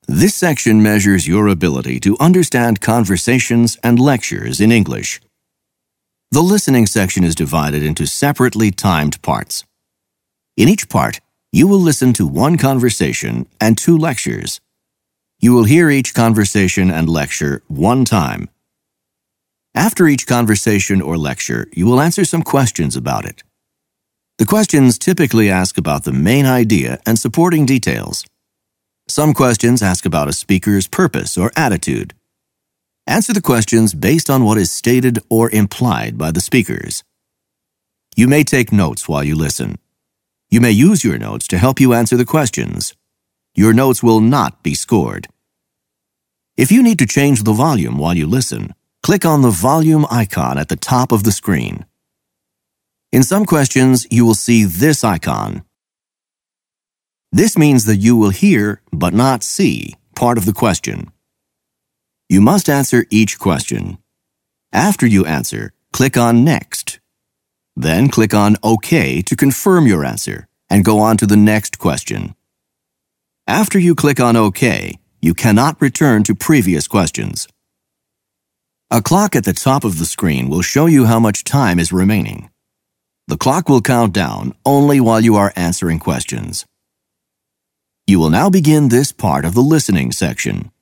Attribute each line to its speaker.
Speaker 1: This section measures your ability to understand conversations and lectures in English. The listening section is divided into separately timed parts. In each part, you will listen to one conversation and 2 lectures. You will hear each conversation and lecture one time. After each conversation or lecture, you will answer some questions about it. The questions typically ask about the main idea and supporting details. Some questions ask about a speaker's purpose or attitude. Answer the questions based on what is stated or implied by the speakers. You may take notes while you listen. You may use your notes to help you answer the questions. Your notes will not be scored. If you need to change the volume while you listen, click on the volume icon at the top of the screen. In some questions, you will see this icon. This means that you will hear, but not see, part of the question. You must answer each question. After you answer, click on Next. Then click on OK to confirm your answer and go on to the next question. After you click on OK, you cannot return to previous questions. A clock at the top of the screen will show you how much time is remaining. The clock will count down only while you are answering questions. You will now begin this part of the listening section.